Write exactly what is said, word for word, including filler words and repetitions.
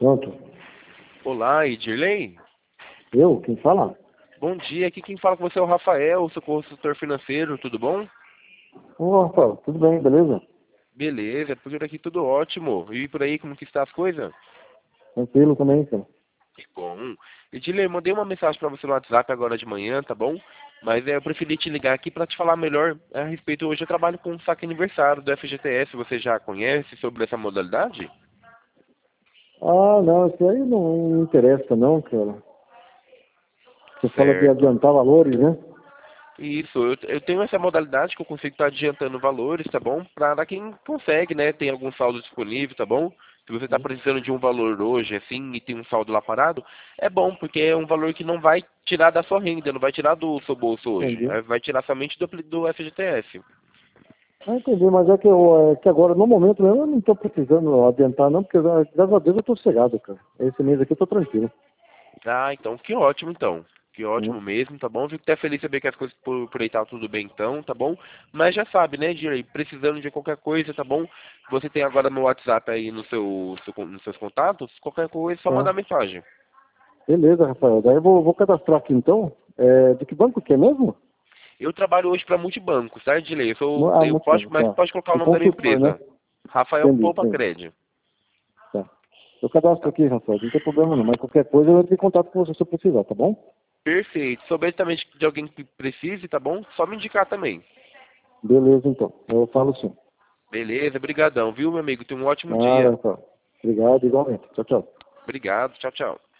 Pronto. Olá, Edirley. Eu? Quem fala? Bom dia, aqui quem fala com você é o Rafael, seu consultor financeiro, tudo bom? Ô, Rafael, tudo bem, beleza? Beleza, por aqui tudo ótimo. E por aí, como que está as coisas? Tranquilo também, cara. Que bom. Edirley, mandei uma mensagem para você no WhatsApp agora de manhã, tá bom? Mas é, eu preferi te ligar aqui para te falar melhor a respeito. Hoje eu trabalho com o saque aniversário do F G T S, você já conhece sobre essa modalidade? Ah, não, isso aí não me interessa não, cara. Você fala de Certo. adiantar valores, né? Isso, eu, eu tenho essa modalidade que eu consigo estar adiantando valores, tá bom? Para quem consegue, né? Tem algum saldo disponível, tá bom? Se você está Sim. precisando de um valor hoje, assim, e tem um saldo lá parado, é bom, porque é um valor que não vai tirar da sua renda, não vai tirar do seu bolso hoje, Entendi. é, vai tirar somente do, do F G T S. Ah, entendi, mas é que, eu, é que agora, no momento mesmo, eu não estou precisando adiantar não, porque ah, graças a Deus eu estou sossegado, cara. Esse mês aqui eu estou tranquilo. Ah, então, que ótimo, então. Que Né? ótimo mesmo, tá bom? Fico até feliz de saber que as coisas por, por aí tá tudo bem, então, tá bom? Mas já sabe, né, Direi? Precisando de qualquer coisa, tá bom? Você tem agora meu WhatsApp aí no seu, seu- nos seus contatos. Qualquer coisa, é só Tá. mandar mensagem. Beleza, Rafael. Daí eu vou, vou cadastrar aqui então. É, de que banco que é mesmo? Eu trabalho hoje para multibanco, certo, Direi? Eu No- sou, Ah, eu muito posso, bom, mas tá. pode colocar o O nome da minha consultor, né? empresa. Rafael Entendi, Poupa entendi. Crédito. Tá. Eu cadastro Tá? aqui, Rafael, não tem problema não, mas qualquer coisa eu entro em contato com você se eu precisar, tá bom? Perfeito. Souber também de de alguém que precise, tá bom? Só me indicar também. Beleza, então. Eu falo sim. Beleza, brigadão, viu, meu amigo? Tenha um ótimo Nada, dia. Rafael. Obrigado, igualmente. Tchau, tchau. Obrigado, tchau, tchau.